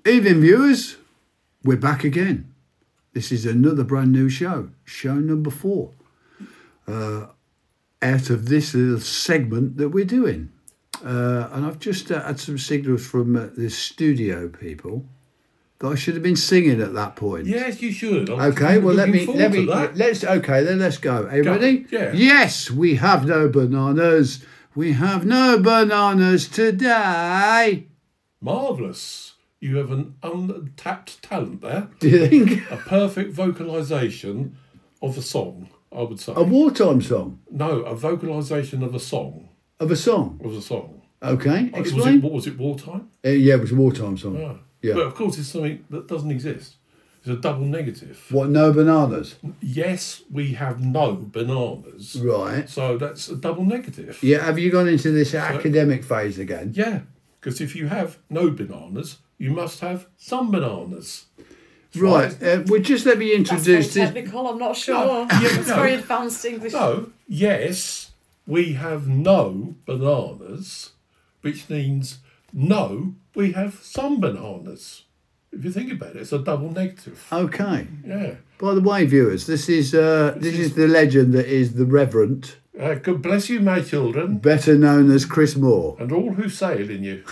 Evening, viewers. We're back again. This is another brand new show number 4. Out of this little segment that we're doing. And I've just had some signals from the studio people that I should have been singing at that point. Yes, you should. Okay, well let's go. Are you ready? Yeah. Yes, we have no bananas. We have no bananas today. Marvellous. You have an untapped talent there. Do you think? A perfect vocalisation of a song, I would say. A wartime song? No, a vocalisation of a song. Of a song? Of a song. Okay, explain. Was it wartime? Yeah, it was a wartime song. Oh. Yeah. But of course it's something that doesn't exist. It's a double negative. What, no bananas? Yes, we have no bananas. Right. So that's a double negative. Yeah, have you gone into this academic phase again? Yeah, because if you have no bananas, you must have some bananas. Right. Well, just let me introduce That's very technical, I'm not sure. No, It's very advanced English. No, yes, we have no bananas, which means no, we have some bananas. If you think about it, it's a double negative. Okay. Yeah. By the way, viewers, this is the legend that is the Reverend. God bless you, my children, Better known as Chris Moore. and all who sail in you.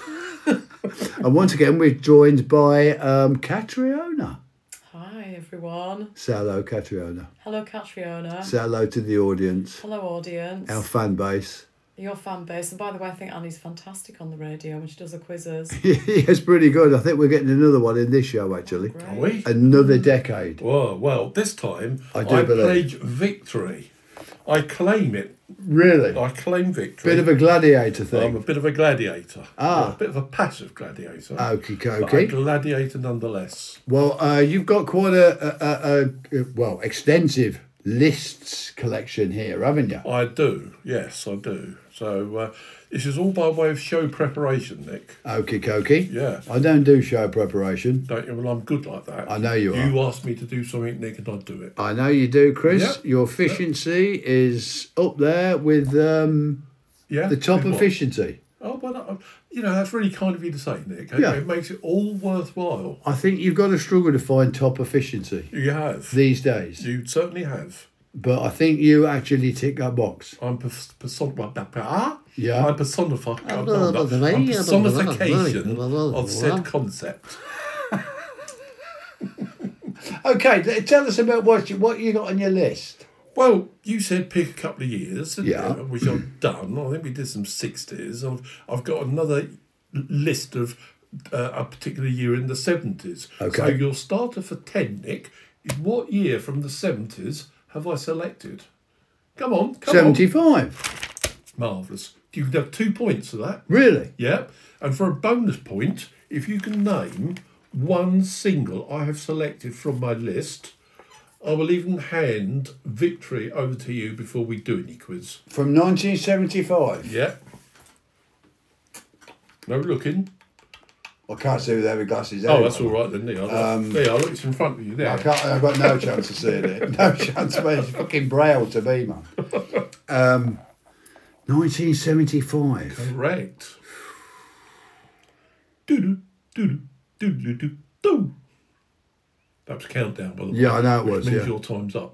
And once again, we're joined by Catriona. Hi, everyone. Say hello, Catriona. Hello, Catriona. Say hello to the audience, Hello, audience. our fan base. Your fan base. And by the way, I think Annie's fantastic on the radio when she does her quizzes. Yes, pretty good. I think we're getting another one in this show, actually. Great. Are we? Another decade. Well, this time I do believe. pledge victory. I claim it. Really? I claim victory. Bit of a gladiator I'm thing. a bit of a gladiator. Ah. A bit of a passive gladiator. Okie But a dokie. gladiator nonetheless. Well, you've got quite a extensive lists collection here, haven't you? I do. Yes, I do. So this is all by way of show preparation, Nick. Okie dokie. Yeah. I don't do show preparation. Don't you? Well, I'm good like that. I know you are. You asked me to do something, Nick, and I'd do it. I know you do, Chris. Yep. Your efficiency is up there with Yeah. the top With what? efficiency. Oh, well, that's really kind of you to say, Nick. Yeah. It makes it all worthwhile. I think you've got to struggle to find top efficiency You have. these days. You certainly have. But I think you actually tick that box. I'm personification Yeah. I'm personification of said concept. Okay, tell us about what you got on your list. Well, you said pick a couple of years, didn't Yeah. you? Which I've done. I think we did some 60s. I've got another list of a particular year in the 70s. Okay. So your starter for 10, Nick, is what year from the 70s have I selected? Come on. 75. Marvellous. You can have 2 points for that. Really? Yeah. And for a bonus point, if you can name one single I have selected from my list, I will even hand victory over to you before we do any quiz. From 1975. Yeah. No looking. I can't see without my glasses. Oh, that's all right then, Neil. There, look, it's in front of you there. I've got no chance of seeing it. No chance, mate. It's fucking braille to me, man. 1975. Correct. Do do do do do do. That was countdown, by the way. Yeah, I know it which was, means yeah. your time's up.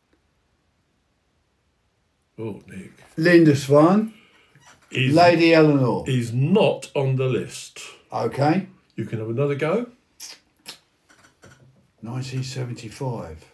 Oh, Nick. Lindisfarne. Is, Lady Eleanor. is not on the list. Okay. You can have another go. 1975.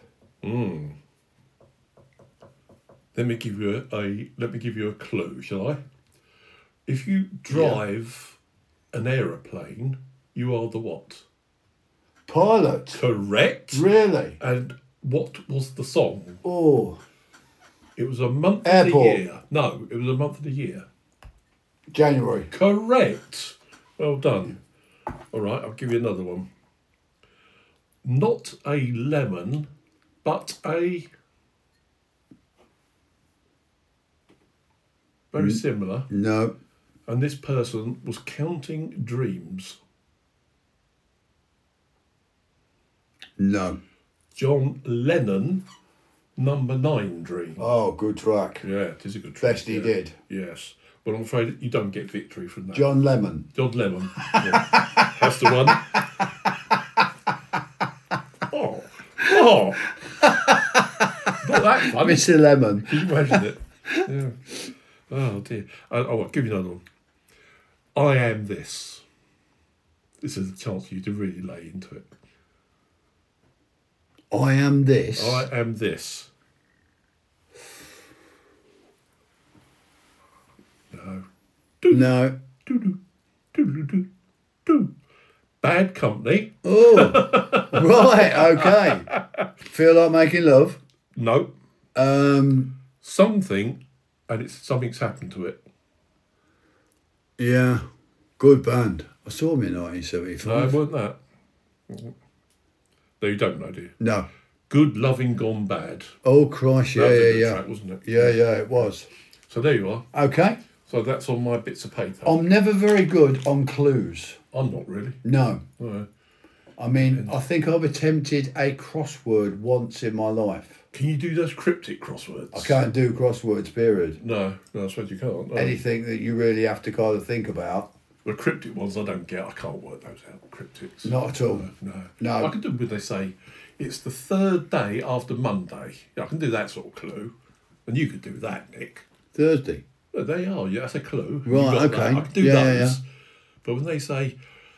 Let me give you a clue, shall I? If you drive an aeroplane, you are the what? Pilot. Correct. Really? And what was the song? Oh, It was a month Airport. of the year. No, it was a month of the year. January. Correct. Well done. All right, I'll give you another one. Not a lemon, but a... Very similar. No. And this person was counting dreams. No. John Lennon, Number 9 Dream. Oh, good track. Yeah, it is a good track. Best he yeah. did. Yes. But I'm afraid you don't get victory from that. John Lemon. John Lemon. Yeah. That's the one. Oh, not that fun. Mr. Lemon. Can you imagine it? Yeah. Oh dear. I'll give you another one. I am this. This is a chance for you to really lay into it. I am this. I am this. No. No. Do. Bad Company. Oh, right, okay. Feel like making love? No. Something, and something's happened to it. Yeah, good band. I saw them in No, 1975. it wasn't that. No, you don't know, do you? No. Good Loving Gone Bad. Oh, Christ, That was a good yeah. track, wasn't it? Yeah, it was. So there you are. Okay. So that's on my bits of paper. I'm never very good on clues. I'm not really. No. No. I mean, I think I've attempted a crossword once in my life. Can you do those cryptic crosswords? I can't do crosswords, period. No, I suppose you can't. No. Anything that you really have to kind of think about. The cryptic ones I don't get. I can't work those out. Cryptics. Not at all. No. I can do when they say it's the third day after Monday. Yeah, I can do that sort of clue. And you could do that, Nick. Thursday. Well, they are. Yeah, that's a clue. Right, You got okay. that. I can do Yeah, those. yeah. But when they say,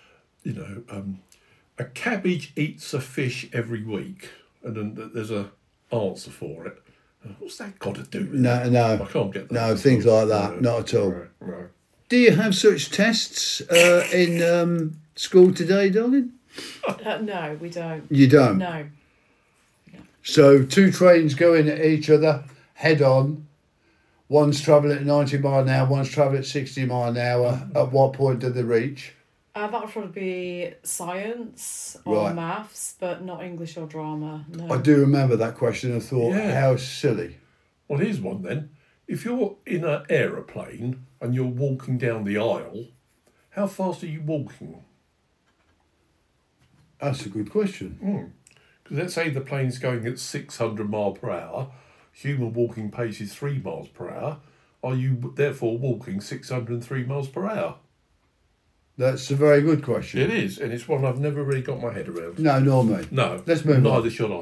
a cabbage eats a fish every week, and then there's a answer for it. What's that got to do with it? No. I can't get that. No, things like that. Not at all. No. Do you have such tests in school today, darling? No, we don't. You don't? No. So two trains going at each other, head on. One's travelling at 90 mile an hour, one's travelling at 60 mile an hour. At what point do they reach? That would probably be science or Right. maths, but not English or drama. No. I do remember that question and thought, Yeah. how silly. Well, here's one then. If you're in an aeroplane and you're walking down the aisle, how fast are you walking? That's a good question. Because let's say the plane's going at 600 mile per hour, human walking pace is 3 miles per hour. Are you therefore walking 603 miles per hour? That's a very good question. It is, and it's one I've never really got my head around. No, nor me. No. Let's move on. Neither should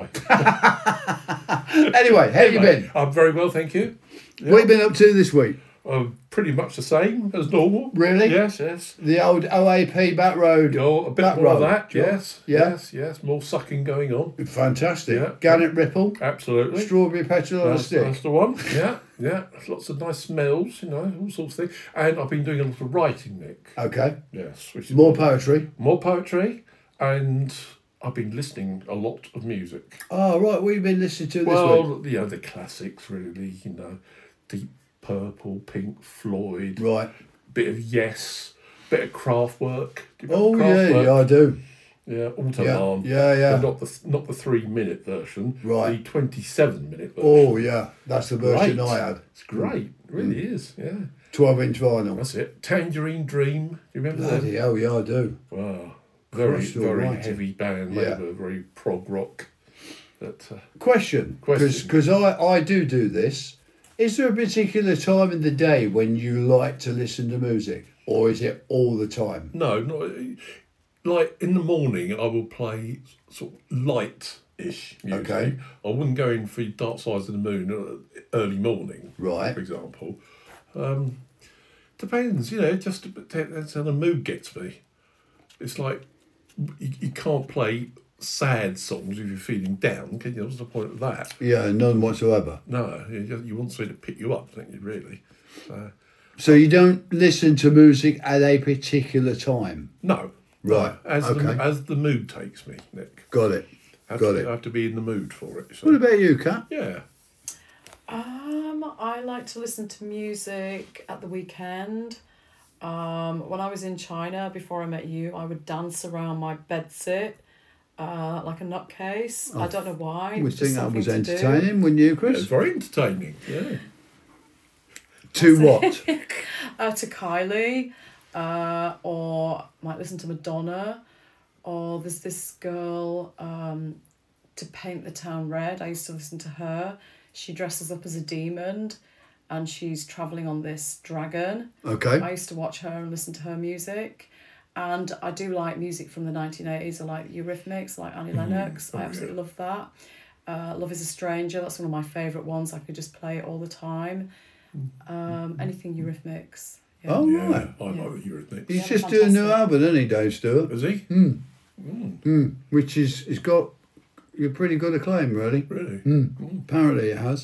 I. Anyway, how you been? I'm very well, thank you. What have you been up to this week? Pretty much the same as normal. Really? Yes. The old OAP back road. Oh, a bit Back more of road, that, John. yes. Yeah. Yes. More sucking going on. Fantastic. Yeah. Gannet Ripple. Absolutely. Strawberry petal on a That's stick. the one. Yeah. Lots of nice smells, all sorts of things. And I've been doing a lot of writing, Nick. Okay. Yes. Which is More poetry. More poetry, and I've been listening a lot of music. Oh, right. What have you been listening to this week? Well, the classics, really, Deep Purple, Pink Floyd, Right. bit of Yes, bit of Kraftwerk. Do you Oh, remember Kraftwerk? yeah, I do. Yeah, Autobahn. Yeah. But not the 3-minute version. Right. The 27-minute version. Oh, yeah. That's the version Great. I had. It's great. It really is. Yeah. 12-inch vinyl. That's it. Tangerine Dream. Do you remember that? Bloody hell, yeah, I do. Wow. Very, Christ very almighty. heavy band. Yeah. Labour, very prog rock. But, Question. Question. Because I do this. Is there a particular time in the day when you like to listen to music? Or is it all the time? no, not like in the morning. I will play sort of light-ish music. Okay. I wouldn't go in for Dark Sides of the Moon early morning, Right. for example. Depends, just that's how the mood gets me. It's like you can't play sad songs if you're feeling down, can you? What's the point of that? Yeah, none whatsoever. No, you want something to pick you up, don't you, really? So you don't listen to music at a particular time? No. Right, As okay. as the mood takes me, Nick. Got it. I Got it. have to be in the mood for it. So. What about you, Kat? Yeah. I like to listen to music at the weekend. When I was in China, before I met you, I would dance around my bedsit like a nutcase. I don't know why. You would It's just think that was something to do. entertaining, wouldn't you, It's Chris? very entertaining. Yeah. To what? To Kylie, or might listen to Madonna, or there's this girl, To Paint the Town Red. I used to listen to her. She dresses up as a demon and she's travelling on this dragon. Okay. I used to watch her and listen to her music. And I do like music from the 1980s. I like Eurythmics, like Annie Lennox. I absolutely love that. Love is a Stranger, that's one of my favourite ones. I could just play it all the time. Anything Eurythmics. Yeah. Oh, Yeah, right. I like Eurythmics. He's Yeah, just doing a new fantastic. album, isn't he, Dave Stewart? Is he? Which is got a pretty good acclaim, really. Really? Apparently it has.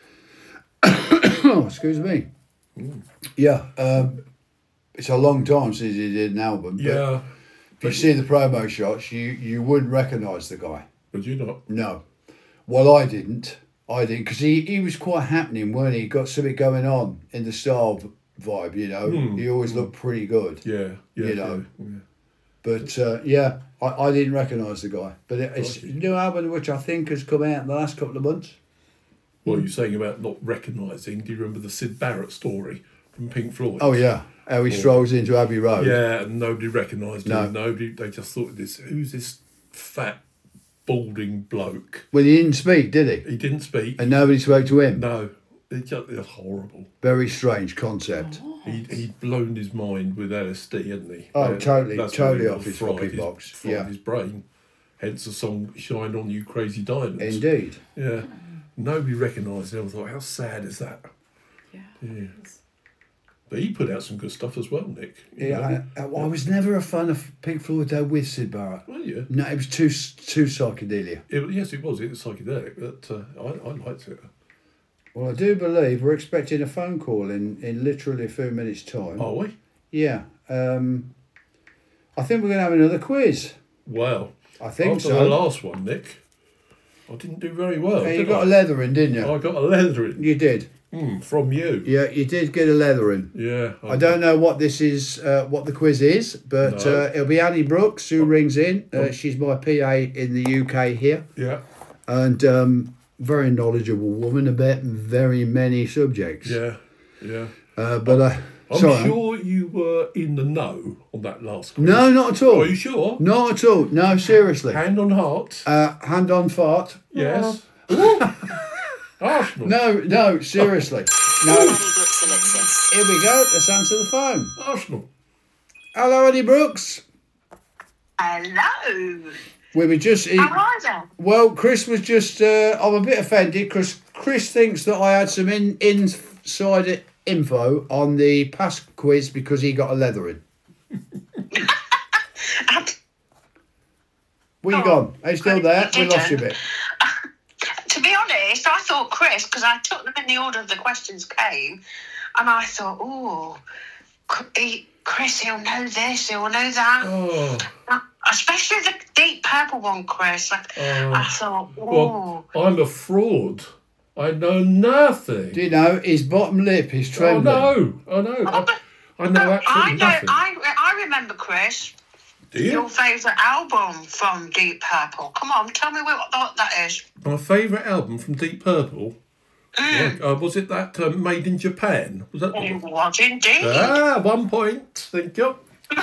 Oh, excuse me. Yeah, it's a long time since he did an album. But Yeah. if you see the promo shots, you wouldn't recognise the guy. Would you not? No. Well, I didn't, because he was quite happening, weren't he? Got something going on in the style vibe, you know. He always looked pretty good. Yeah. Yeah. You know. Yeah. But yeah, I didn't recognise the guy. But it's a new album which I think has come out in the last couple of months. What are you saying about not recognising? Do you remember the Sid Barrett story from Pink Floyd? Oh yeah, how he strolls into Abbey Road. Yeah, and nobody recognised No. him. They just thought, who's this fat, balding bloke? Well, he didn't speak, did he? He didn't speak. And nobody spoke to him. No, it's horrible. Very strange concept. He'd blown his mind with LSD, hadn't he? Oh, totally That's totally what off his fried fucking box. Fried Yeah, his brain. Hence the song "Shine On You, Crazy Diamonds." indeed. Yeah, nobody recognised him. I thought, how sad is that? Yeah. Yeah. But he put out some good stuff as well, Nick. You Yeah, know? I was never a fan of Pink Floyd though with Sid Barrett. Well, yeah. No, it was too psychedelia. Yes, it was. It was psychedelic, but I liked it. Well, I do believe we're expecting a phone call in literally a few minutes' time. Are we? Yeah. I think we're going to have another quiz. Well, I think after so. the last one, Nick, I didn't do very well. Yeah, you did got I? a leathering, didn't you? I got a leathering You did. from you. Yeah, you did get a leathering. Yeah. I don't know what this is, what the quiz is, but No. it'll be Annie Brooks who rings in. She's my PA in the UK here, Yeah. and very knowledgeable woman about very many subjects. Yeah. Yeah. But I'm sorry. sure you were in the know on that last quiz. No, not at all. Are you sure? Not at all. No, seriously. Hand on heart. Hand on fart. Yes. Arsenal. No, seriously. No. Annie Brooks Ellipsis. Here we go. Let's answer the phone. Arsenal. Hello, Annie Brooks. Hello. We were just. How are you? Well, Chris was just. I'm a bit offended because Chris thinks that I had some inside info on the past quiz because he got a leathering. Where you gone? Are you still there? We lost you a bit. To be honest, I thought Chris, because I took them in the order of the questions came, and I thought, oh, Chris, he'll know this, he'll know that. Oh. Especially the Deep Purple one, Chris. I thought, oh. Well, I'm a fraud. I know nothing. Do you know his bottom lip is Oh, trembling? no. I know. I know absolutely nothing. I remember, Chris, Do you? your favourite album from Deep Purple. Come on, tell me what that is. My favourite album from Deep Purple. Yeah, was it that Made in Japan? Was that? It was indeed. 1 point. Thank you.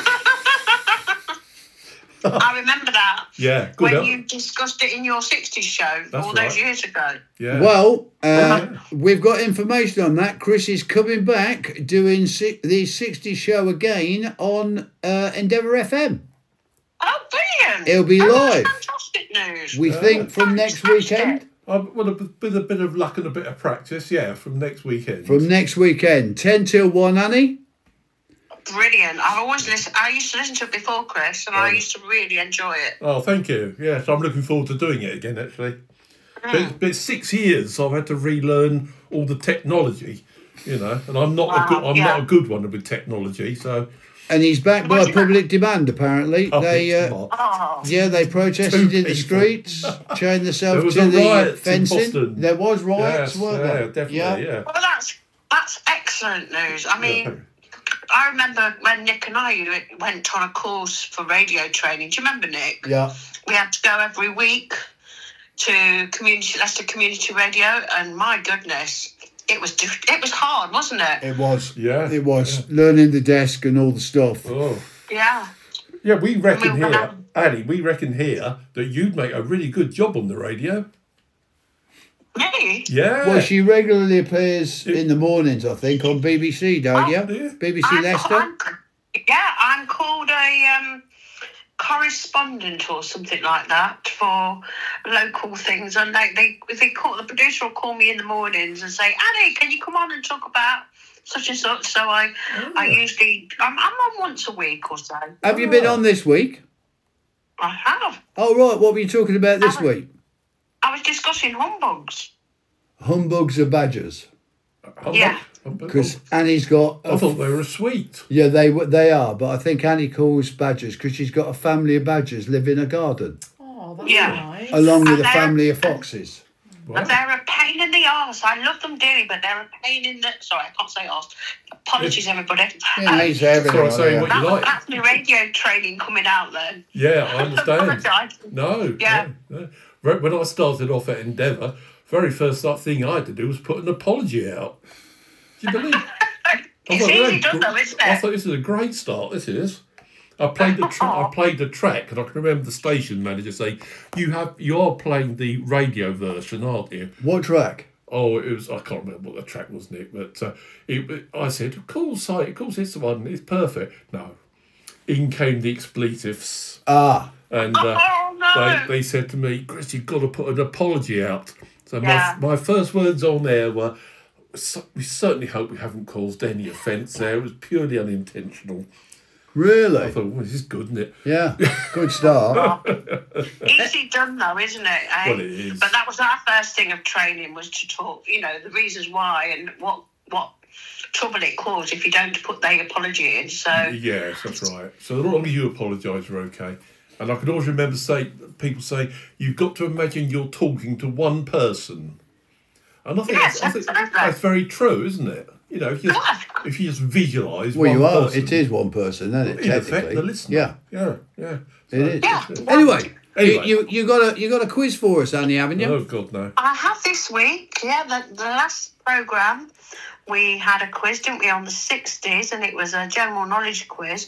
I remember that. Yeah, good. When you discussed it in your 60s show That's all those right. years ago. Yeah. Well, we've got information on that. Chris is coming back doing the 60 show again on Endeavour FM. Oh, brilliant. It'll be That's live. fantastic news. We think from next Fantastic. weekend. Well, with a bit of luck and a bit of practice, yeah, from next weekend. From next weekend, 10 till 1, Annie. Brilliant. I've always listened. I used to listen to it before, Chris, and I used to really enjoy it. Oh, thank you. Yes, I'm looking forward to doing it again, actually. But 6 years I've had to relearn all the technology, you know, and I'm not not a good one with technology, so. And he's back by public demand, apparently. Oh, They, it's not. Oh, yeah, they protested Two in the people. streets, chained There themselves was to a the riot in fencing. Boston. There was riots, Yes, weren't yeah, there? definitely, yeah. well, that's excellent news. I mean, I remember when Nick and I went on a course for radio training. Do you remember, Nick? Yeah. We had to go every week to Leicester Community Radio, and my goodness, it was hard, wasn't it? It was. Yeah. It was. Learning the desk and all the stuff. Oh. Yeah. Yeah, we reckon Well, here, Annie, we reckon here that you'd make a really good job on the radio. Really? Yeah. Well, she regularly appears in the mornings, I think, on BBC, don't you? Yeah. BBC Leicester. Yeah, I'm called a correspondent or something like that for local things, and they call the producer will call me in the mornings and say, Annie, can you come on and talk about such and such? So I usually I'm on once a week or so. Have you been on this week? I have. Oh, right. What were you talking about this week? I was discussing humbugs. Humbugs or badgers? Yeah. Because Annie's got... I thought they were sweet. Yeah, they are, but I think Annie calls badgers because she's got a family of badgers live in a garden. Oh, that's Yeah. nice. Along with And a family of foxes. But they're a pain in the arse. I love them dearly, but they're a pain in the... Sorry, I can't say arse. Apologies, everybody. Yeah, he's everything. Sorry, saying on what here. you like. That's my radio training coming out then. Yeah, I understand. Apologise. No. Yeah. No. When I started off at Endeavour, very first thing I had to do was put an apology out. Do you believe? It's easy done though, isn't I it? thought this is a great start. This is. I played the track, and I can remember the station manager saying, "You are playing the radio version, aren't you?" What track? Oh, it was. I can't remember what the track was, Nick. But I said, "Of course, it's the one. It's perfect." No, in came the expletives, Ah. and Oh, no. they said to me, "Chris, you've got to put an apology out." So Yeah. my first words on there were, "We certainly hope we haven't caused any offence there. It was purely unintentional." I Really? thought, well, this is good, isn't it? Yeah. Good start. Easy done though, isn't it? Eh? Well, it is. But that was our first thing of training, was to talk, the reasons why and what trouble it caused if you don't put the apology in. So Yes, that's right. So as long as you apologise, you're okay. And I can always remember people say, "You've got to imagine you're talking to one person." And I think, Yes, I think absolutely. that's very true, isn't it? If you just visualise Well, you one are. person, It is one person, isn't it? in effect, Technically. the listener. Yeah. Yeah. It is. Yeah. Anyway, Anyway. you got a quiz for us, Annie, haven't you? Oh, God, no. I have this week, the last programme, we had a quiz, didn't we, on the 60s, and it was a general knowledge quiz.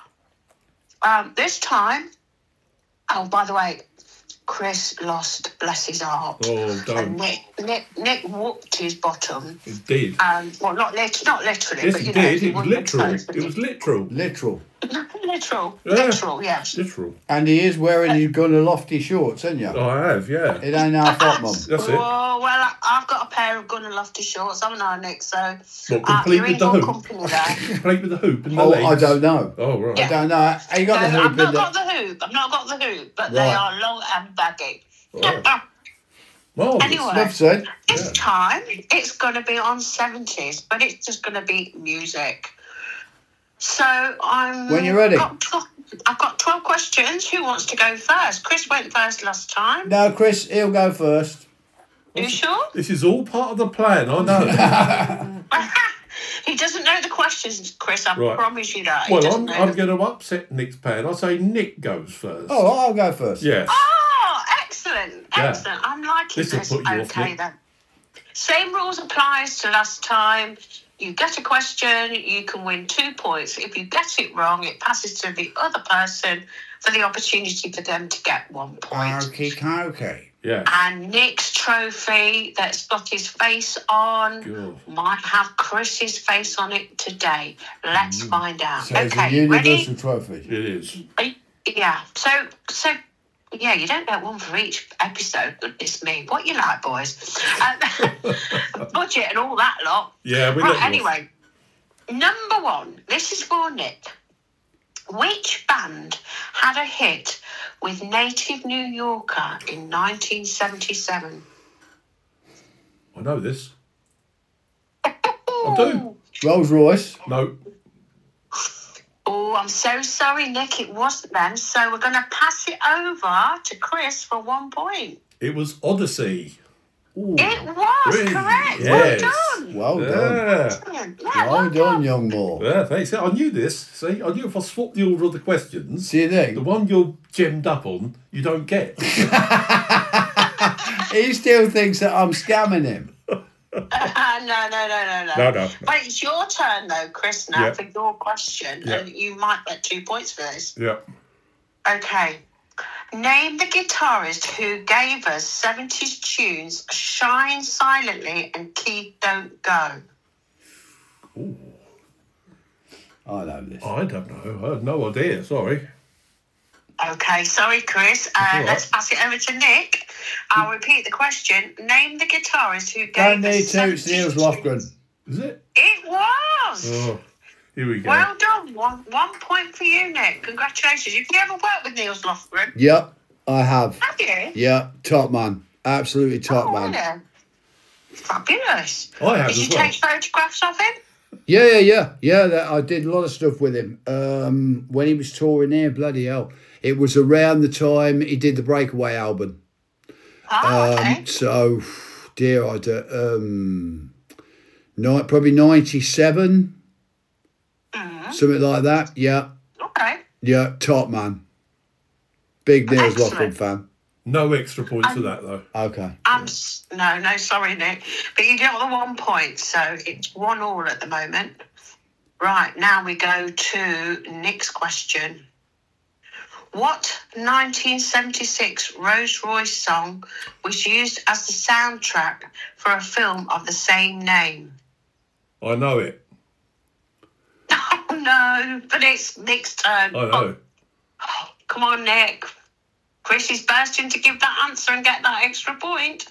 This time, oh, by the way, Chris lost, bless his heart. Oh, And don't. Nick whooped his bottom. It did. Well, not literally, Yes, but it did. he It was wouldn't have literal. chosen It was literal. Literal. Literal, yes. Literal. And he is wearing his Gunner Lofty shorts, isn't you? Oh, I have, yeah. It ain't our fault, Mum. That's it. Oh, well, I've got a pair of Gunner Lofty shorts, haven't I, Nick? So What, complete you're in with the good hoop? company there. Complete with the hoop and the Oh, legs. I don't know. Oh, right. I don't know. You got the No, hoop I've not in got there. the hoop. I've not got the hoop, but they Right. are long and baggy. Right. Marvellous. Anyway. Enough said. This time, it's going to be on 70s, but it's just going to be music. So When you're ready. I've got 12 questions. Who wants to go first? Chris went first last time. No, Chris, he'll go first. You sure? This is all part of the plan, I know. He doesn't know the questions, Chris. I Right. promise you that. He Well, doesn't I'm know going to upset Nick's plan. I'll say Nick goes first. Oh, I'll go first. Yes. Oh, excellent. Yeah. Excellent. I'm liking This'll this. put you off, Okay, Nick. then. Same rules applies to last time. You get a question, you can win 2 points. If you get it wrong, it passes to the other person for the opportunity for them to get 1 point. Okay. Yeah. And Nick's trophy that's got his face on God. might have Chris's face on it today. Let's find out. So it's a Okay, ready? universal trophy. It is. Yeah. So yeah, you don't get one for each episode. Goodness me, what you like, boys? Budget and all that lot. Yeah, we Right. let you off. Anyway, number one. This is for Nick. Which band had a hit with Native New Yorker in 1977? I know this. I do. Rolls Royce. No. Oh, I'm so sorry, Nick. It wasn't then. So we're going to pass it over to Chris for 1 point. It was Odyssey. Ooh. It was Really? correct. Yes. Well done. Well done. Yeah. Yeah, Well done, young Moore. Yeah, thanks. I knew this. See, I knew if I swapped the order of the questions, See you the then. one you're gemmed up on, you don't get. He still thinks that I'm scamming him. No. No. But it's your turn, though, Chris, now Yeah. for your question. Yeah. And you might get 2 points for this. Yeah. Okay. Name the guitarist who gave us 70s tunes Shine Silently and Keith Don't Go. I know this. I don't know. I had no idea. Sorry. Okay, sorry, Chris. all right. Let's pass it over to Nick. I'll repeat the question. Name the guitarist who Don't gave need us to, it's Niels 72 Lofgren. Is it? It was. Oh, here we go. Well done. One point for you, Nick. Congratulations. Have you ever worked with Niels Lofgren? Yep, I have. Have you? Yeah, top man. Absolutely top Oh, man. yeah. Fabulous. I have Did you as well. take photographs of him? Yeah. I did a lot of stuff with him. When he was touring there, bloody hell. It was around the time he did the Breakaway album. Oh, okay. So, dear, probably 97, something like that. Yeah, Okay. yeah, top man. Big Niels Lofgren Excellent. fan. No extra points for that, though. Okay. No, sorry, Nick. But you got the 1 point, so it's 1-1 at the moment. Right, now we go to Nick's question. What 1976 Rolls Royce song was used as the soundtrack for a film of the same name? I know it. Oh, no, but it's Nick's turn. I know. Oh, come on, Nick. Chris is bursting to give that answer and get that extra point.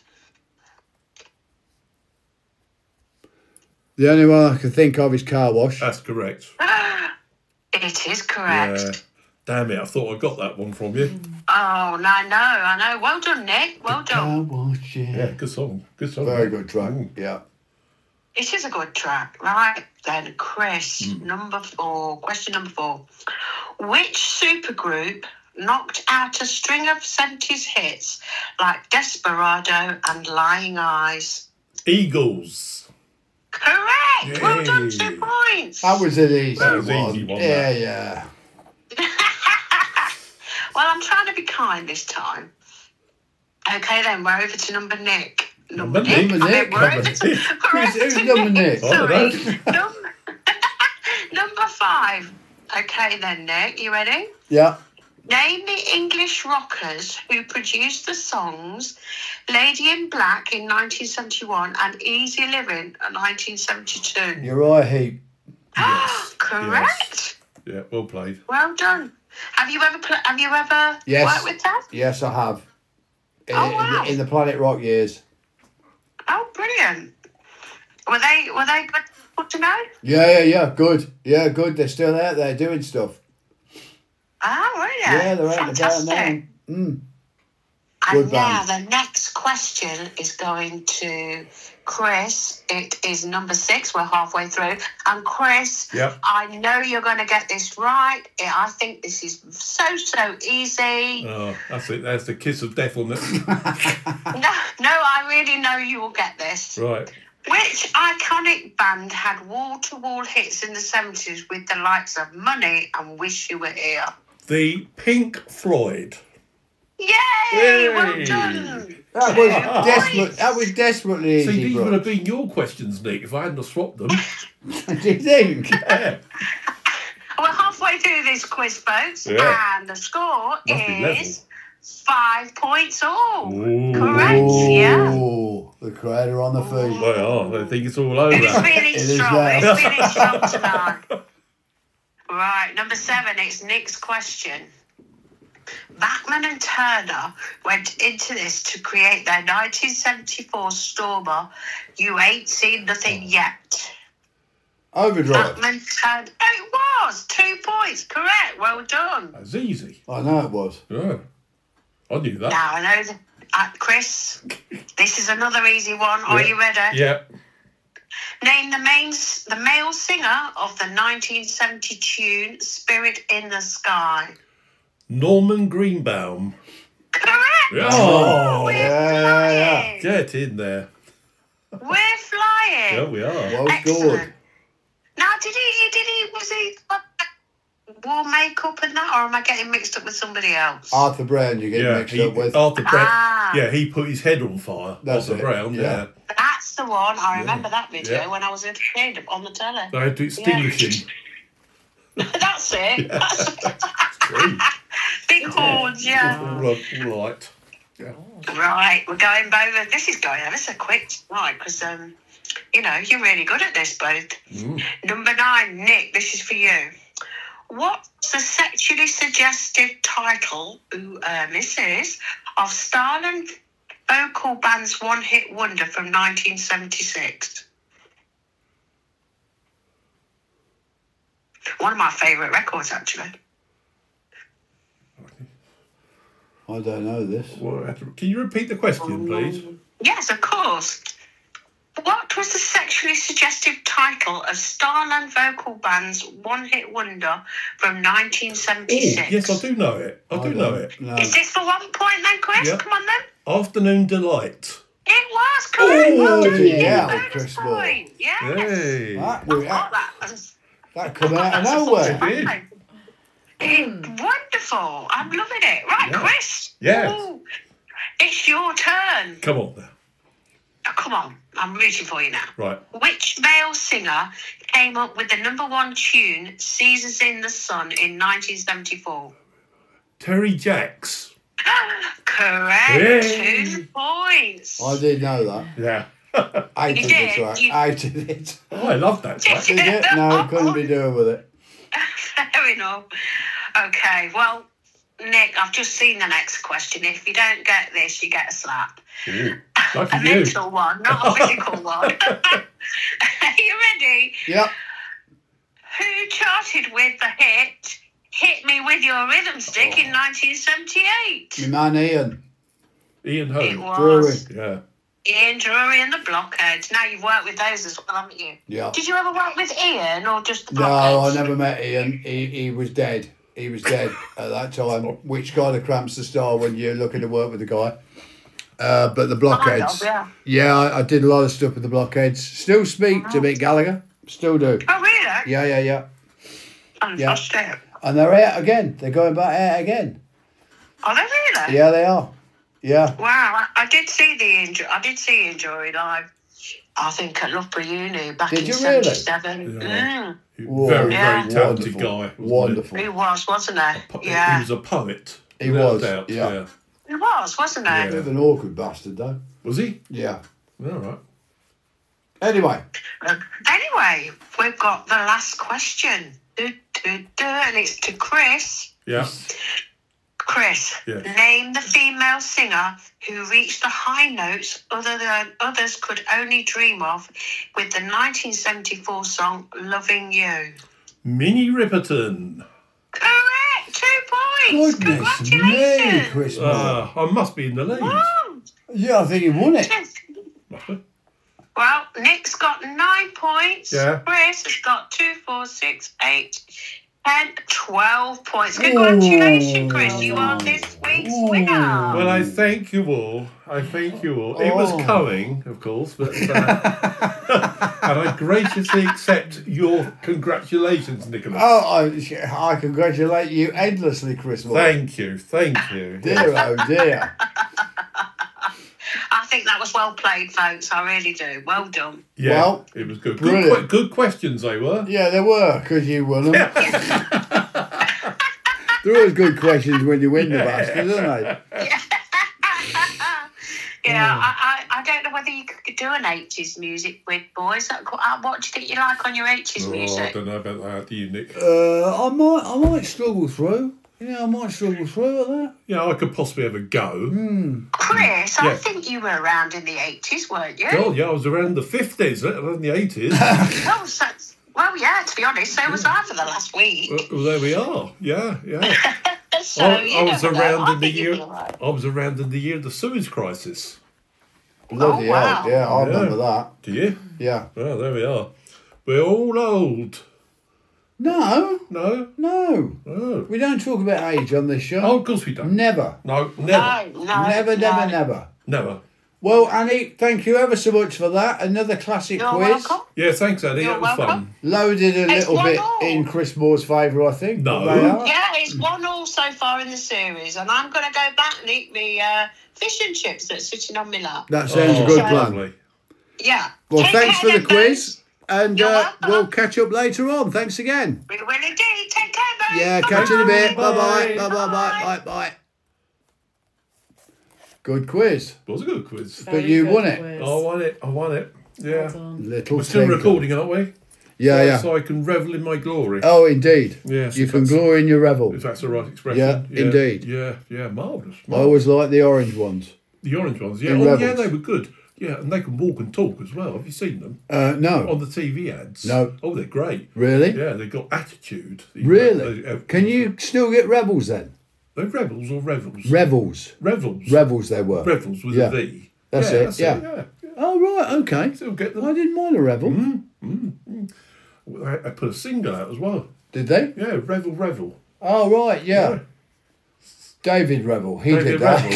The only one I can think of is Car Wash. That's correct. It is correct. Yeah. Damn it, I thought I got that one from you. Oh, no, I know. Well done, Nick. Well done. Car Wash, Yeah, good song. Good song. Very good track. Yeah. It is a good track. Right then, Chris, question number 4. Which supergroup knocked out a string of 70s hits like Desperado and Lying Eyes? Eagles. Correct! Well done, Yay. 2 points. That was an easy That was an one. easy one, Yeah, that. yeah. Well, I'm trying to be kind this time. Okay, then, we're over to number Nick. Number Nick. Number I mean, Nick. we're over to, we're Who's- over who's to number Nick? I don't Sorry. Number 5. Okay, then, Nick, you ready? Yeah. Name the English rockers who produced the songs Lady in Black in 1971 and Easy Living in 1972. Uriah Heep. Yes. Correct. Yeah, well played. Well done. Have you ever Yes. worked with them? Yes, I have. Oh, wow. In the Planet Rock years. Oh, brilliant. Were they good to know? Yeah. Good. Yeah, good. They're still out there doing stuff. Oh, really? Yeah, they're out and about Fantastic. now. And Good now band. the next question is going to Chris. It is number 6. We're halfway through. And Chris, Yep. I know you're going to get this right. I think this is so easy. Oh, that's it. That's the kiss of death on it. No, I really know you will get this. Right. Which iconic band had wall-to-wall hits in the 70s with the likes of Money and Wish You Were Here? The Pink Floyd. Yay! Well Yay. done. That was desperately See, easy, these bro. would have been your questions, Nick, if I hadn't have swapped them. Do you think? Yeah. We're halfway through this quiz, folks, Yeah. and the score Must be is 5 points all. Ooh. Correct, yeah. Oh, the creator on the feet. Well, I think it's all over. It's feeling is strong. that. It's feeling strong tonight. Right, number 7, it's Nick's question. Bachman and Turner went into this to create their 1974 Stormer, You Ain't Seen Nothing Yet. Overdrive. Bachman Turner. It was 2 points. Correct. Well done. That's easy. I know it was. Yeah. I knew that. Now, I know Chris, this is another easy one. Are you ready? Yeah. Name the male singer of the 1970 tune Spirit in the Sky. Norman Greenbaum. Correct. Yeah. Oh, We're yeah. flying. Get in there. We're flying. Yeah, we are. Well Excellent. scored. Now, was he wore makeup and that, or am I getting mixed up with somebody else? Arthur Brown you get Yeah, mixed up with. Arthur Brown. Ah. Yeah, he put his head on fire. That's Arthur it, Brown. yeah. Yeah. That's the one. I remember that video Yeah. when I was a kid on the telly. They had to extinguish him. That's it. That's True. big horns, yeah. All right. Yeah. Right, we're going over. This is going ever so quick tonight because You know, you're really good at this, both. Number 9, Nick, this is for you. What's the sexually suggestive title, Mrs., of Starland vocal band's one-hit wonder from 1976? One of my favourite records, actually. I don't know this. Can you repeat the question, please? Yes, of course. What was the sexually suggestive title of Starland vocal band's one-hit wonder from 1976? Yes, I do know it. I do know it. No. Is this for 1 point then, Chris? Yep. Come on then. Afternoon Delight. It was correct. Oh, Well done. yeah, Bonus Chris Moore. point. Yes. Hey. That, I got that. that come out of That's a nowhere. 45. Wonderful. I'm loving it. Right, Yeah. Chris. Yes. Ooh, it's your turn. Come on now. Oh, come on. I'm rooting for you now. Right. Which male singer came up with the number 1 tune, Seasons in the Sun, in 1974? Terry Jacks. Correct. Yay. 2 points. I did know that. Yeah. I You did did? it, right? You- I did it. Oh, I love that track. Did it? No, couldn't be doing with it. Fair enough. Okay, well, Nick, I've just seen the next question. If you don't get this, you get a slap. Ooh, A lucky you. mental one, not a physical one. Are you ready? Yep. Who charted with the hit Hit Me With Your Rhythm Stick in 1978? My man Ian. Ian It Ho. was Yeah. Ian Drury and the Blockheads. Now you've worked with those as well, haven't you? Yeah. Did you ever work with Ian or just the No, I Blockheads? never met Ian. He was dead. He was dead at that time, which kind of cramps the style when you're looking to work with the guy. But the Blockheads. yeah. Yeah, I did a lot of stuff with the Blockheads. Still speak to Mick Gallagher. Still do. Oh, really? Yeah. Fantastic. And they're out again. They're going back out again. Are they really? Yeah, they are. Yeah. Wow, I did see Ian Drury live. I think at Loughborough Uni back Did in you really? '77. Yeah. Whoa. Very, Yeah. very talented Wonderful. guy. Wonderful. He was, wasn't he? He Yeah, was a poet. He without was, doubt, yeah. he was, wasn't he? Yeah. Bit of an awkward bastard, though. Was he? Yeah. All right. Anyway. Anyway, we've got the last question, and it's to Chris. Yeah. Chris, Yeah. name the female singer who reached the high notes other than others could only dream of with the 1974 song "Loving You." Minnie Riperton. Correct, 2 points. Goodness me, Congratulations. Chris Moore. I must be in the lead. Woo. Yeah, I think he won it. Yes. Well, Nick's got 9 points. Yeah. Chris has got 2, 4, 6, 8, 10, 12 points. Congratulations, Chris. You are this week's winner. Well, I thank you all. It was Oh. coming, of course, but and I graciously accept your congratulations, Nicholas. Oh, I congratulate you endlessly, Chris Moore. Thank you. Dear, oh dear. I think that was well played, folks. I really do. Well done. Yeah, Well, it was good. brilliant. Good questions they were. Yeah, there were, because you won them. They're always good questions when you win the bastards, aren't they? Yeah, I don't know whether you could do an 80s music with boys. What do you think you like on your 80s Oh, I music? don't know about that. Do you, Nick? I might struggle through. Yeah, I might struggle through at that. Yeah, I could possibly have a go. Chris, I Yeah. think you were around in the 80s, weren't you? God, yeah, I was around the 50s, not in the 80s. Oh, well, yeah, to be honest, so was I for the last week. Well, there we are. Yeah. So, I was never know. around I in the think you'd year. be all right. I was around in the year of the Suez Crisis. Bloody Oh, wow. hell, yeah, I remember that. Do you? Yeah. Well, there we are. We're all old. No, No? Oh. we don't talk about age on this show. Oh, of course we don't. Never. No, never. No, Never. Never. Well, Annie, thank you ever so much for that. Another classic You're quiz. welcome. Yeah, thanks, Andy. You're That was welcome. fun. Loaded a It's little bit 1-1. in Chris Moore's favour, I think. No. They are. Yeah, it's 1-1 so far in the series, and I'm going to go back and eat me fish and chips that's sitting on my lap. That sounds a good Oh, plan. Lovely. Yeah. Well, Take thanks for care the then, quiz. babes. And You're welcome. we'll catch up later on. Thanks again. We will indeed. Take care, babes. Yeah, catch you in a bit. Bye. Bye. Bye. Good quiz. It was a good quiz. But you won it. quiz. I won it. Yeah. Well done. Little We're still tinker. recording, aren't we? Yeah, so, yeah. So I can revel in my glory. Oh, indeed. Yes, You if can that's- glory in your revel. If that's the right expression. Yeah, indeed. Yeah, marvellous. I always like the orange ones. The orange ones, yeah. In Oh, yeah, Rebels. they were good. Yeah, and they can walk and talk as well. Have you seen them? No. On the TV ads? No. Oh, they're great. Really? Yeah, they've got attitude. Really? Can you still get rebels then? They're rebels or revels? Revels. Revels. Revels they were. Revels with Yeah. a V. That's it, yeah. yeah. Oh, right, okay. Still get them. I didn't mind a revel. I put a single out as well. Did they? Yeah, Revel. Oh, right, yeah. David Revel. He David did that.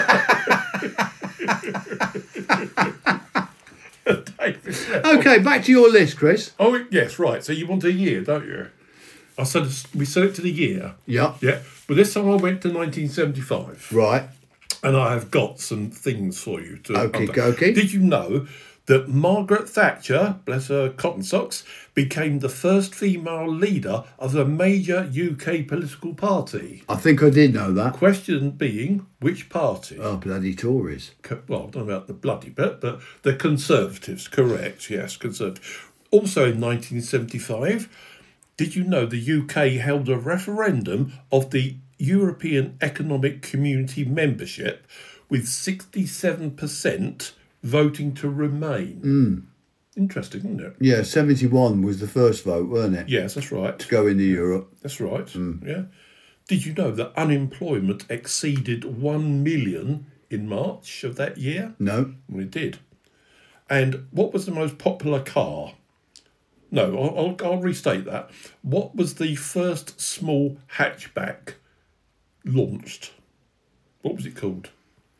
Revel. David Revel. Okay, back to your list, Chris. Oh, yes, right. So you want a year, don't you? We selected a year. Yeah. Yeah. But this time I went to 1975. Right. And I have got some things for you to Okey-dokey. Did you know that Margaret Thatcher, bless her cotton socks, became the first female leader of a major UK political party? I think I did know that. Question being, which party? Oh, bloody Tories. Well, I don't know about the bloody bit, but the Conservatives, correct, yes, Conservative. Also in 1975, did you know the UK held a referendum of the European Economic Community membership with 67% voting to remain? Interesting, isn't it? Yeah, 71 was the first vote, weren't it? Yes, that's right. To go into Europe. That's right. Yeah. Did you know that unemployment exceeded 1 million in March of that year? No. Well, it did. And what was the most popular car? No, I'll restate that. What was the first small hatchback launched? What was it called?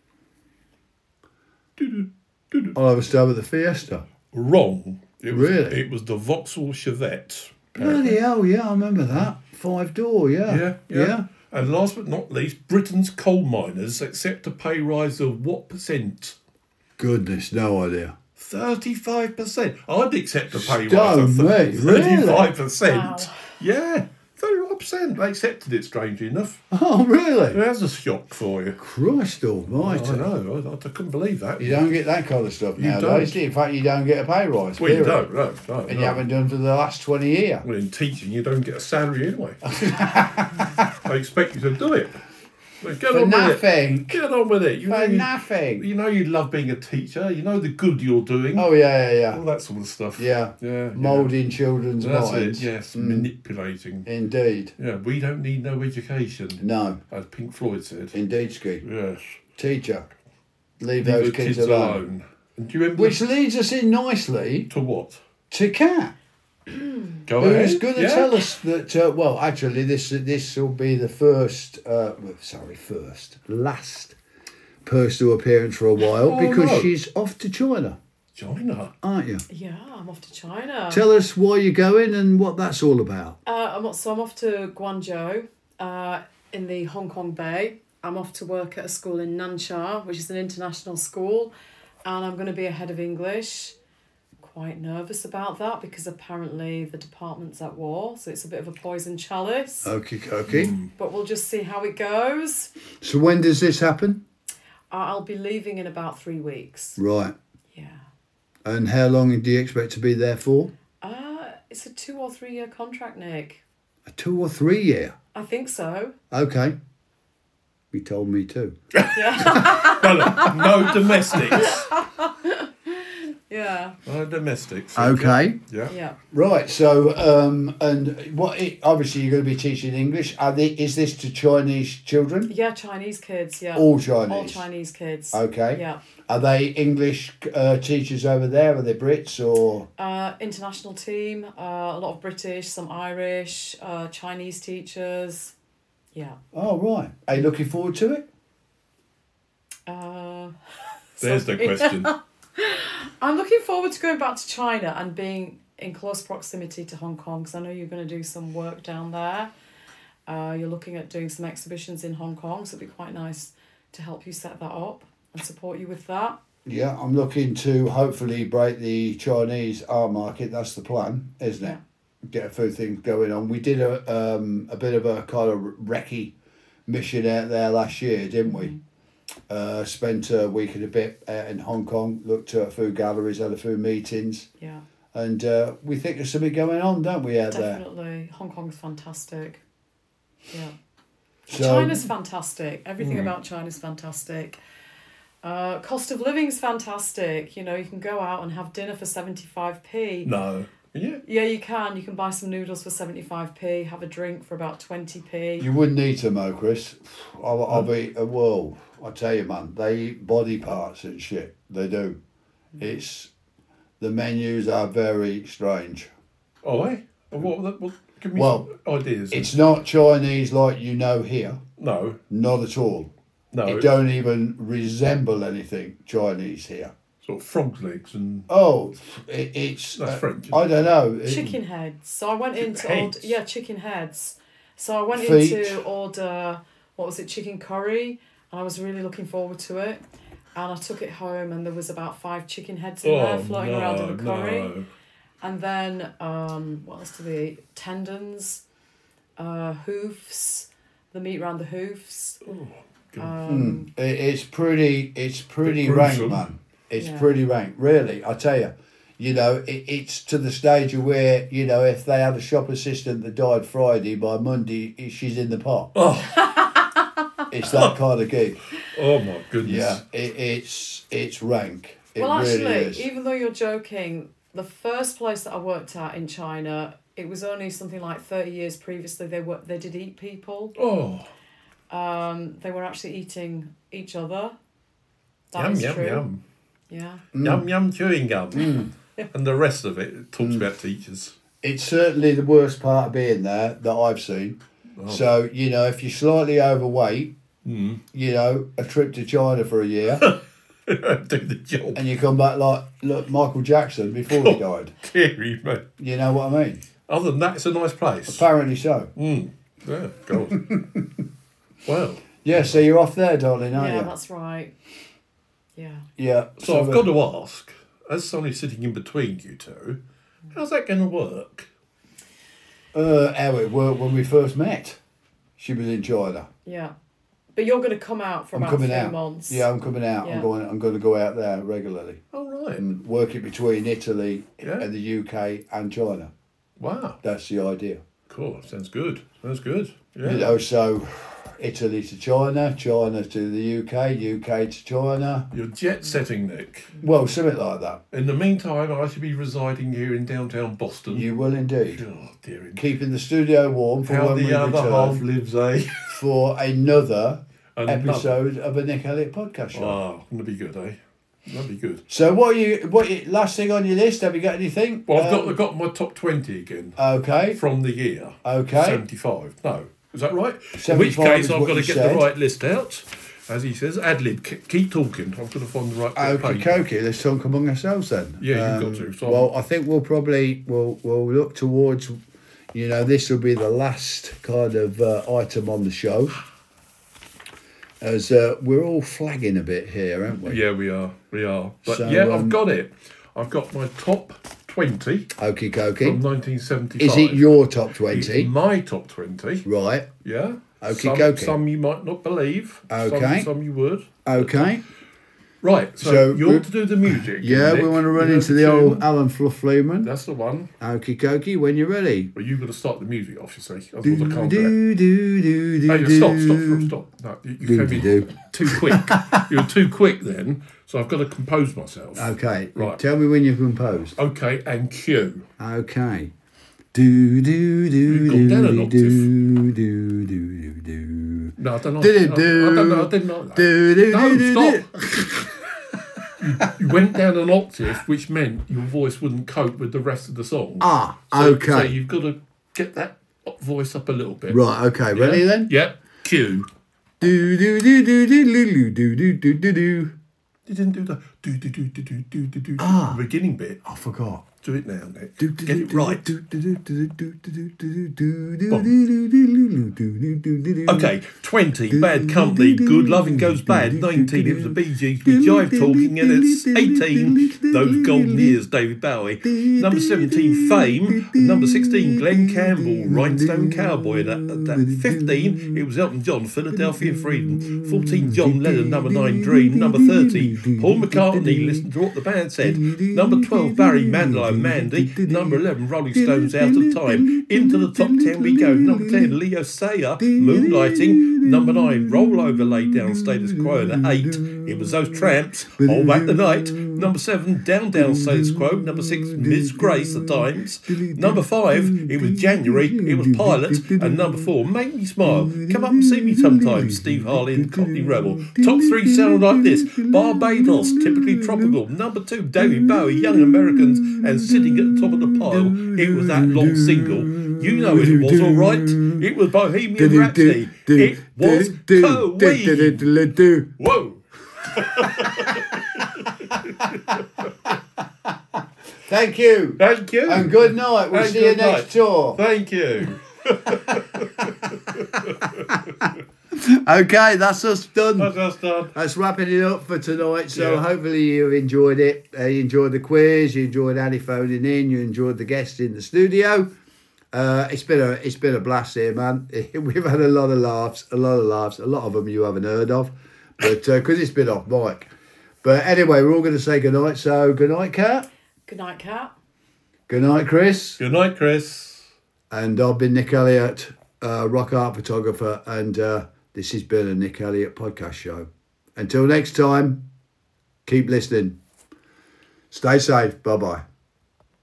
I'll have a stab at the Fiesta. Wrong. Really? It was the Vauxhall Chevette. Bloody hell, yeah, I remember that. 5-door, yeah. Yeah. And last but not least, Britain's coal miners accept a pay rise of what percent? Goodness, no idea. 35%. I'd accept a pay rise Stone, of mate, really? 35%. Wow. Yeah, 35%. They accepted it, strangely enough. Oh, really? There's a shock for you. Christ almighty. I know. I couldn't believe that. You don't get that kind of stuff You nowadays. don't. In fact, you don't get a pay rise. Well, you period. don't. No. And you haven't done for the last 20 years. Well, in teaching, you don't get a salary anyway. They expect you to do it. Well, get For on with it. nothing. Get on with it. You For know, nothing. you know you love being a teacher. You know the good you're doing. Oh, yeah. All that sort of stuff. Yeah. Yeah. Moulding children's That's minds. it. Yes. Manipulating. Indeed. Yeah. We don't need no education. No. As Pink Floyd said. Indeed, Ski. Yes. Teacher. Leave Leave those the kids, kids alone. alone. And do you remember Which leads us in nicely to what? to Kat, Go who ahead. is going to tell us that, well, actually, this will be the last personal appearance for a while Oh, because no. she's off to China, China. aren't you? Yeah, I'm off to China. Tell us why you're going and what that's all about. I'm off to Guangzhou, in the Hong Kong Bay. I'm off to work at a school in Nansha, which is an international school, and I'm going to be a head of English. Quite nervous about that because apparently the department's at war, so it's a bit of a poison chalice. Okay. But we'll just see how it goes. So when does this happen? I'll be leaving in about 3 weeks. Right. Yeah. And how long do you expect to be there for? It's a 2 or 3 year contract, Nick. A 2 or 3 year. I think so. Okay. You told me too. No domestics. Yeah. No domestics. Okay. Yeah. Yeah. Right. So, and obviously you're going to be teaching English. Is this to Chinese children? Yeah, Chinese kids, yeah. All Chinese? All Chinese kids. Okay. Yeah. Are they English teachers over there? Are they Brits or? International team, a lot of British, some Irish, Chinese teachers. Yeah. Oh, right. Are you looking forward to it? There's the question. I'm looking forward to going back to China and being in close proximity to Hong Kong because I know you're going to do some work down there. You're looking at doing some exhibitions in Hong Kong, so it'd be quite nice to help you set that up and support you with that. Yeah, I'm looking to hopefully break the Chinese art market. That's the plan, isn't it? Get a few things going on. We did a bit of a kind of recce mission out there last year, didn't we? Spent a week and a bit out in Hong Kong. Looked at a few galleries, had a few meetings, Yeah, and we think there's something going on, don't we, out there? definitely. Hong Kong's fantastic. Yeah. So, China's fantastic. Everything about China's fantastic. Cost of living's fantastic. You know, you can go out and have dinner for 75p. No. Yeah. Yeah, you can. You can buy some noodles for 75p, have a drink for about 20p. you wouldn't eat them, though, Chris. I'll be whoa. I tell you, man, they eat body parts and shit. They do. It's the menus are very strange. Oh, eh? What give me Well, some ideas. It's not Chinese like you know here. No. Not at all. No. It don't even resemble anything Chinese here. Sort of frog's legs and... Oh, it's... That's French. I don't know. Chicken heads. So I went in to Heads? order... Yeah, chicken heads. So I went in Feet. to order, what was it, chicken curry. And I was really looking forward to it. And I took it home and there was about 5 chicken heads in there floating around in the curry. No. And then, what else do they eat? Tendons, hoofs, the meat around the hoofs. It's pretty Bit rank, gruesome. man. It's Yeah. pretty rank. Really, I tell you. You know, it's to the stage of where, you know, if they had a shop assistant that died Friday, by Monday, she's in the pot. Oh. It's that kind of gig. Oh, my goodness. Yeah, it's rank. It Well, really actually, is. even though you're joking, the first place that I worked at in China, it was only something like 30 years previously. They did eat people. Oh. They were actually eating each other. That Yum, is yum, true. yum. Yeah. Yum, yum, chewing gum. And the rest of it talks about teachers. It's certainly the worst part of being there that I've seen. Oh. So, you know, if you're slightly overweight, you know, a trip to China for a year, Do the job. and you come back like, look, Michael Jackson before he died. Deary me. You know what I mean? Other than that, it's a nice place. Apparently so. Yeah, God. Well, Yeah, so you're off there, darling, aren't Yeah, you? that's right. Yeah. Yeah. so I've got to ask, as somebody sitting in between you two, how's that going to work? how it worked when we first met. She was in China. Yeah. But you're going to come out for I'm about coming 3 out. months. Yeah, I'm coming out. Yeah. I'm going to go out there regularly Oh, right. and work it between Italy Yeah. and the UK and China. Wow. That's the idea. Cool. Sounds good. Sounds good. Yeah. You know, so Italy to China, China to the UK, UK to China. You're jet setting, Nick. Well, something like that. In the meantime, I should be residing here in downtown Boston. You will indeed. Oh, dear. Keeping the studio warm for How when we the other half return lives, eh? for another Another- episode of a Nick Elliott podcast show. Oh, gonna be good, eh? That'd be good. So what last thing on your list? Have you got anything? Well, I've got my top 20 again Okay. from the year. Okay. 75. No, is that right? In 75 which case, is I've what got to you get said. the right list out. As he says, ad lib. Keep talking. I've got to find the right bit of Okay, paper. okay. Let's talk among ourselves then. Yeah, you've got to. So Well, I think we'll probably we'll look towards. You know, this will be the last kind of item on the show, as we're all flagging a bit here, aren't we? yeah, we are. We are. But So, yeah, I've got it. I've got my top 20 Okie from dokie. 1975. Is it your top It's 20? my top 20. Right. Yeah. Okie dokie. Some you might not believe. Okay. Some you would. Okay. Right. So So you're we- to do the music. Yeah, Nick. we want to run You know into the tune? old Alan Fluff Lehman. That's the one. Okie dokie. When you're ready. But you've got to start the music off, you see. Otherwise Do I can't do do it. do do Hey, do. stop. No, you Do, came do, in do. too quick. You were too quick then, so I've got to compose myself. Okay. Right. Tell me when you've composed. Okay, and cue. Okay. Do do do You've gone down an do octave. do do do do do. No, I don't know. Did it I do? don't know. I didn't know that. Do do No, do do. stop. You went down an octave, which meant your voice wouldn't cope with the rest of the song. Ah, So okay. you've got to get that voice up a little bit. Right. Okay. Yeah? Ready then? Yep. Cue. Do do do do do do do do do do do. You didn't do the do Ah. beginning bit. I forgot. Do it now, Nick. Get it right. Okay, 20, Bad Company, Good Loving Goes Bad. 19, it was the Bee Gees with Jive Talking, and it's 18, Those Golden Years, David Bowie. Number 17, Fame. Number 16, Glenn Campbell, Rhinestone Cowboy. And at 15, it was Elton John, Philadelphia Freedom. 14, John Lennon, number 9, Dream. Number 30, Paul McCartney, Listen to What the Band Said. Number 12, Barry Manilow, Mandy. Number 11, Rolling Stones, Out of Time. Into the top 10 we go. Number 10, Leo Sayer, Moonlighting. Number 9, Roll Over, Lay Down, Status Quo. And at 8, it was those Tramps, All Back the Night. Number 7, Down Down, Status Quo. Number 6, Miss Grace, The Times. Number 5, it was January, it was Pilot. And number 4, Make Me Smile, Come Up and See Me Sometime, Steve Harley and Cockney Rebel. Top 3 sound like this: Barbados, Typically Tropical. Number 2, David Bowie, Young Americans. And sitting at the top of the pile, it was that long single. You know it was, all right. It was Bohemian Rhapsody. It was Queen. Whoa. Thank you. Thank you. And good night. We'll see you next tour. Thank you. Okay, that's us done. That's us done. That's wrapping it up for tonight. So Yeah. hopefully you enjoyed it. You enjoyed the quiz. You enjoyed Annie phoning in. You enjoyed the guests in the studio. It's been a blast here, man. We've had a lot of laughs. A lot of them you haven't heard of, but because it's been off mic. But anyway, we're all going to say goodnight. So good night, Kat. Good night, Kat. Good night, Chris. Good night, Chris. And I've been Nick Elliott, rock art photographer, and this has been a Nick Elliott podcast show. Until next time, keep listening. Stay safe. Bye-bye.